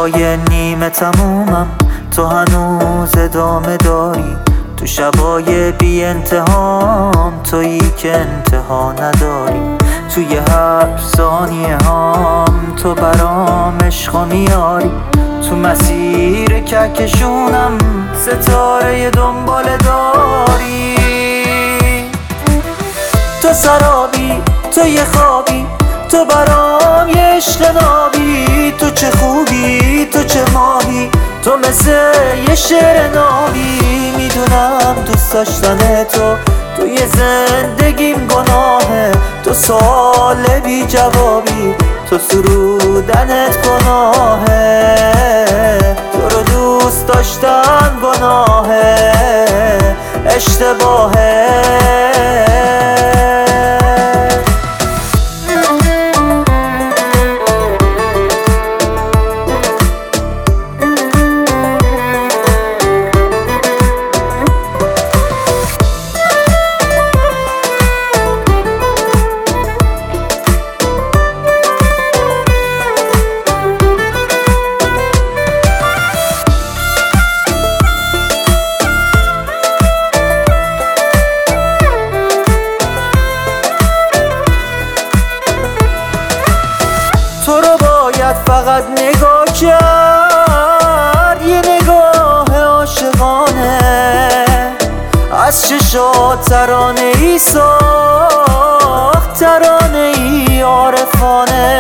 شبای نیمه تمومم تو هنوز ادامه داری، تو شبای بی انتهام تویی که انتها نداری، توی هر ثانیه هم تو برام عشقو میاری، تو مسیر کهکشونم ستاره دنباله داری. تو سرابی، تو یه خوابی، تو برام یه عشق نابی، تو چه خوبی، تو چه ماهی، تو مثل یه شعر نابی. میدونم دوست داشتن توی زندگیم گناهه، تو سوال بی جوابی، تو سرودنت گناهه، تو رو دوست داشتن گناهه، اشتباهه. تو رو باید فقط نگاه کرد، یه نگاه عاشقانه، از چشات ترانه ای ساخت، ترانه ای عارفانه.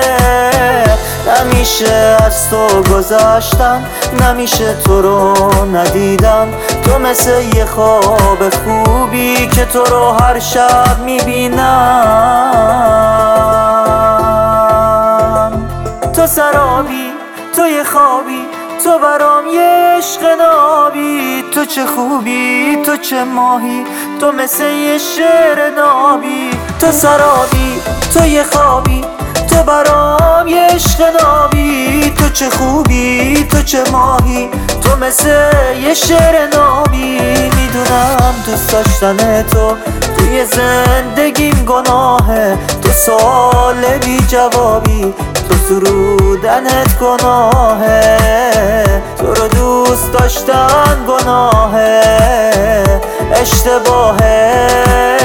نمیشه از تو گذشتن، نمیشه تو رو ندیدن، تو مثل یه خواب خوبی که تو رو هر شب میبینم. تو سرابی، تو یه خوابی، تو برام یه عشق نابی، تو چه خوبی، تو چه ماهی، تو مثل یه شعر نابی. تو سرابی، تو یه خوابی، تو برام یه عشق نابی، تو چه خوبی، تو چه ماهی، تو مثل یه شعر نابی. میدونم دوست داشتن توی زندگیم گناهه، تو سوال بی جوابی، تو سرودنت گناهه، تو رو دوست داشتن گناهه، اشتباهه.